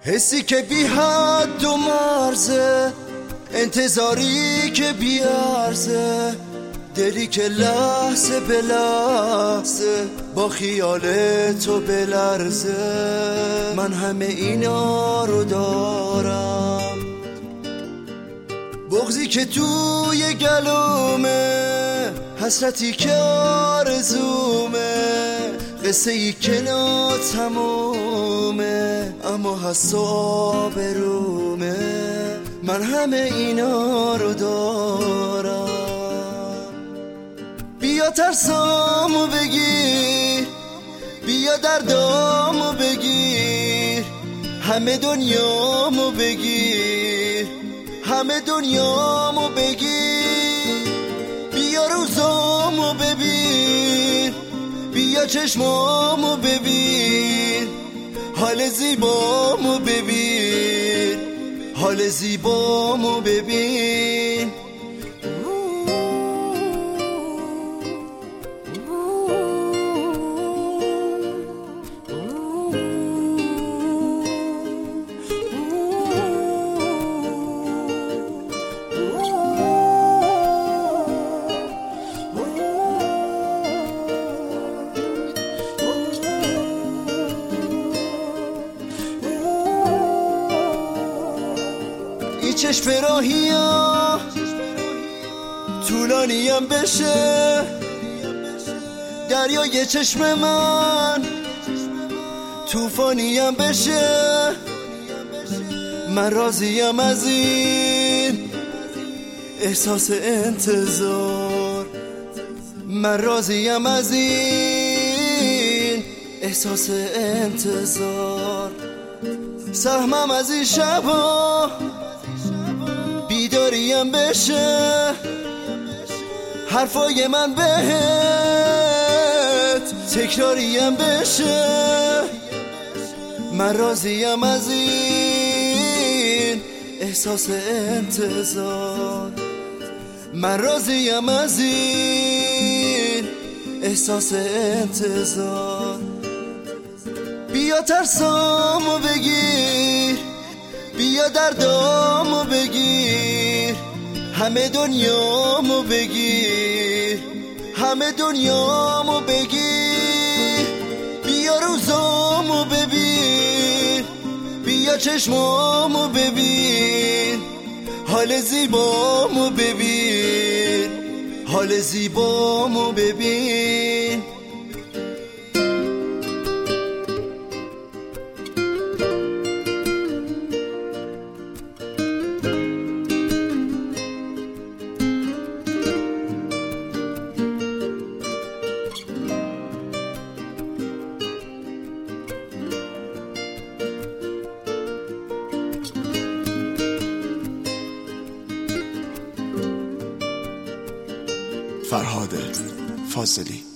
حسی که بی حد و مرزه، انتظاری که بی عرضه، دلی که لحظه به لحظه با خیال تو بلرزه. من همه اینا رو دارم، بغضی که توی گلومه، حسرتی که آرزومه، قصه ای که ناتمومه اما هست و آبرومه. من همه اینا رو دارم. بیا ترسامو بگیر، بیا دردامو بگیر، همه دنیامو بگیر، همه دنیامو بگیر. بیا روزامو ببین، بیا چشمامو ببین، حال زیبامو ببین، حال زیبامو ببین. چشم راهی ها طولانیم بشه، دریای چشم من توفانیم بشه. من راضیم از این احساس انتظار، من راضیم از این احساس انتظار. سهمم از این شبا بیداریم بشه، حرفای من بهت تکراریم بشه. من راضیم از این احساس انتظار، من راضیم از این احساس انتظار. بیا ترسامو بگیر، بیا دردامو بگیر، همه دنیامو بگیر، همه دنیامو بگیر. بیا روزامو ببین، بیا چشمامو ببین، حال زیبامو ببین، حال زیبامو ببین. فرهاد فاضلی.